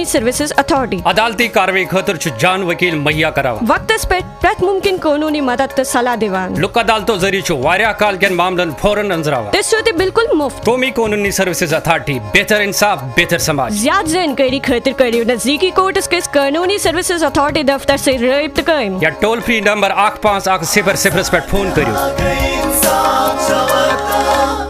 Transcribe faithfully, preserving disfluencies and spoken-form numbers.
कानूनी services authority अदालती कार्रवाई खतर छु जान वकील मुहैया करावान वक्तस पे प्रत मुमकिन कानूनी मदद तो सलाह दिवान लुक अदालतों जरिए छु वारिया काल के मामलन फौरन अंजरावा इस सूरत बिल्कुल मुफ्त कौमी कानूनी सर्विसेज अथॉरिटी बेहतर इंसाफ बेहतर समाज ज्यादा जानकारी खातिर करियो नजदीकी कोर्ट के कानूनी सर्विसेज अथॉरिटी दफ्तर से राब्ता कायम या टोल फ्री नंबर आठ पाँच आठ सिफर सिफर पर फोन करियो।